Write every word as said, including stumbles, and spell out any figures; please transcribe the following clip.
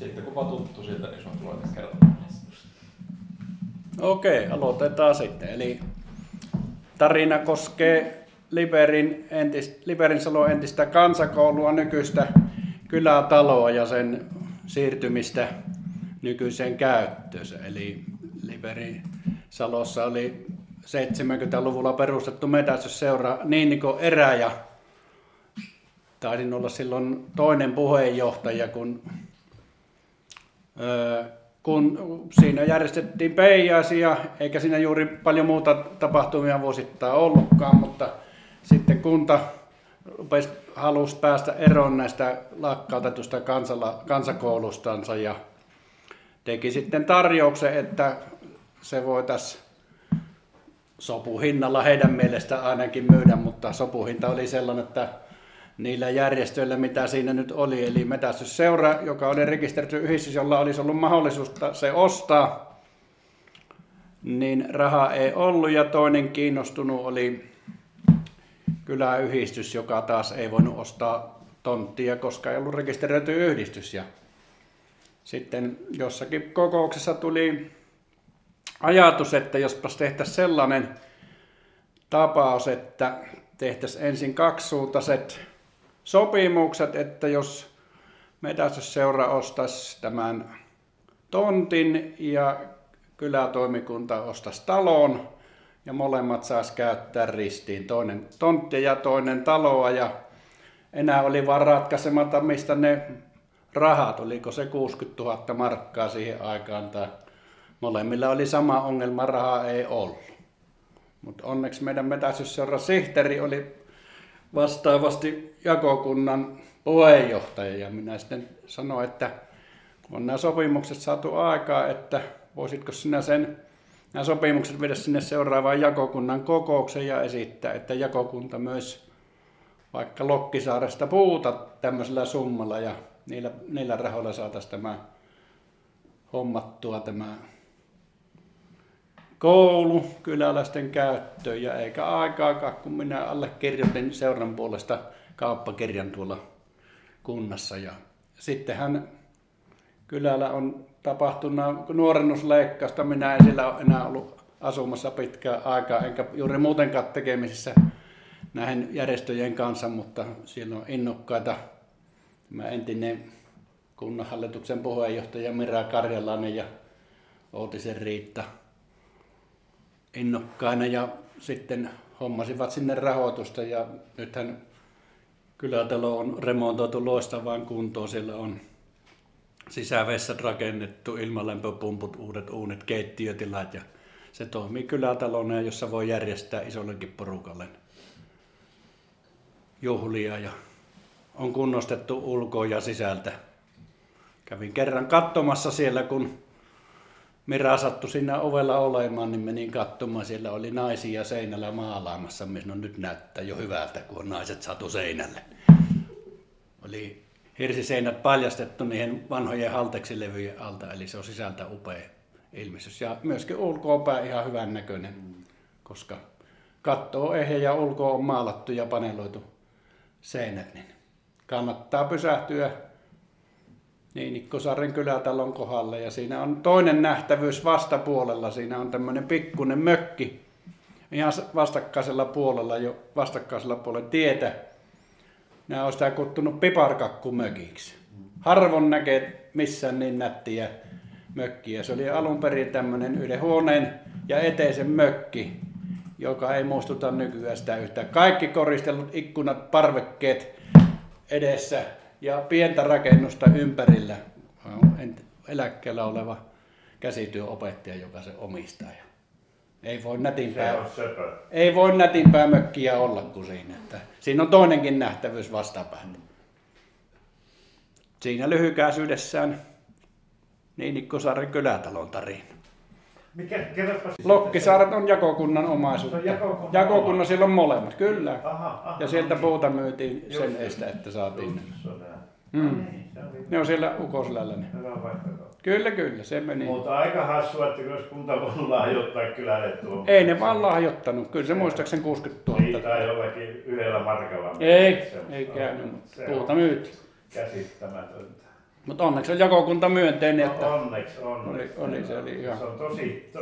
Sitten kun vaan tuttu siltä, niin sun tulee kertomaan. Okei, aloitetaan sitten. Eli tarina koskee Liperin, entistä, Liperin Salon entistä kansakoulua, nykyistä kylätaloa ja sen siirtymistä nykyiseen käyttöönsä. Eli Liperin Salossa oli seitsemänkymmentäluvulla perustettu metsästysseura Niinikon erä ja taisin olla silloin toinen puheenjohtaja, kun, öö, kun siinä järjestettiin peijaisia, eikä siinä juuri paljon muuta tapahtumia vuosittain ollutkaan, mutta sitten kunta rupesi, halusi päästä eroon näistä lakkautetusta kansala, kansakoulustansa ja teki sitten tarjouksen, että se voitaisiin sopuhinnalla heidän mielestä ainakin myydä, mutta sopuhinta oli sellainen, että niillä järjestöillä, mitä siinä nyt oli, eli metsästysseura, joka oli rekisteröity yhdistys, jolla olisi ollut mahdollisuus se ostaa, niin rahaa ei ollut, ja toinen kiinnostunut oli kyläyhdistys, joka taas ei voinut ostaa tonttia, koska ei ollut rekisteröity yhdistys. Ja sitten jossakin kokouksessa tuli ajatus, että jospas tehtäisiin sellainen tapaus, että tehtäisiin ensin kaksisuuntaiset sopimukset, että jos metsästysseura ostaisi tämän tontin ja kylätoimikunta ostaisi talon ja molemmat saisi käyttää ristiin, toinen tonttia ja toinen taloa, ja enää oli vaan ratkaisematta, mistä ne rahat, oliko se kuusikymmentätuhatta markkaa siihen aikaan, tai molemmilla oli sama ongelma, rahaa ei ollut. Mutta onneksi meidän metsästysseuran sihteeri oli vastaavasti jakokunnan puheenjohtaja, ja minä sitten sanoin, että kun on nämä sopimukset saatu aikaa, että voisitko sinä sen, nämä sopimukset viedä sinne seuraavaan jakokunnan kokoukseen ja esittää, että jakokunta myös vaikka Lokkisaaresta puuta tämmöisellä summalla ja niillä, niillä rahoilla saataisiin tämä hommattua tämä koulu kyläläisten käyttöön, ja eikä aikaakaan, kun minä allekirjoitin seuran puolesta kauppakirjan tuolla kunnassa. Ja sittenhän kylällä on tapahtunut nuorennusleikkausta, minä en sillä ole enää ollut asumassa pitkään aikaa, enkä juuri muutenkaan tekemisissä näiden järjestöjen kanssa, mutta siellä on innokkaita. Tämä entinen kunnanhallituksen puheenjohtaja Mira Karjalainen ja Outisen Riitta innokkaina, ja sitten hommasivat sinne rahoitusta, ja nythän kylätalo on remontoitu loistavaan kuntoon. Siellä on sisävessat rakennettu, ilmalämpöpumput, uudet uunit, keittiötilat, ja se toimii kylätalona, jossa voi järjestää isollekin porukalle juhlia, ja on kunnostettu ulkoa ja sisältä. Kävin kerran katsomassa siellä, kun Mira sattui siinä ovella olemaan, niin menin katsomaan. Siellä oli naisia seinällä maalaamassa. No nyt näyttää jo hyvältä, kun on naiset saatu seinälle. Oli hirsiseinät paljastettu niihin vanhojen halteksilevyjen alta, eli se on sisältä upea ilmestys. Ja myöskin ulkoapäin ihan hyvän näköinen, koska katto on ehjä ja ulkoa on maalattu ja paneloitu seinät, niin kannattaa pysähtyä Niinikkosaaren kylätalon kohdalla, ja siinä on toinen nähtävyys vastapuolella. Siinä on tämmöinen pikkuinen mökki ihan vastakkaisella puolella, jo vastakkaisella puolella tietä. Nämä on sitä kuttunut piparkakkumökiksi. Harvoin näkee missään niin nättiä mökkiä. Se oli alun perin tämmöinen yhden huoneen ja eteisen mökki, joka ei muistuta nykyään sitä yhtään. Kaikki koristellut ikkunat, parvekkeet edessä ja pientä rakennusta ympärillä. Eläkkeellä oleva käsityöopettaja, joka se omistaa. Ei voi nätimpää, ei voi nätimpää mökkiä olla kuin siinä. Että siinä on toinenkin nähtävyys vastapäätä. Siinä lyhykäisyydessään Niinikkosaaren kylätalon tarina. Mikä, Lokkisaaret on jakokunnan omaisuutta. Jakokunnan, jakokunnan siellä on molemmat, kyllä. Aha, aha, ja sieltä no puuta myytiin just, sen estä, että saatiin. Mm. Mm. Ne on siellä Ukoselällä. Kyllä, kyllä, se meni. Mutta aika hassua, että jos kunta voi lahjoittaa kylälle tuon. Ei ne vaan lahjoittanut, kyllä se muistaakseni kuusikymmentätuhatta. Niin, tai jollakin yhdellä markalla. Ei, ei käynyt, puuta myytiin. Käsittämätöntä. Mutta onneksi on jakokunta myönteinen, että No, onneksi on. oli, oli, se oli ihan... Se on tosi,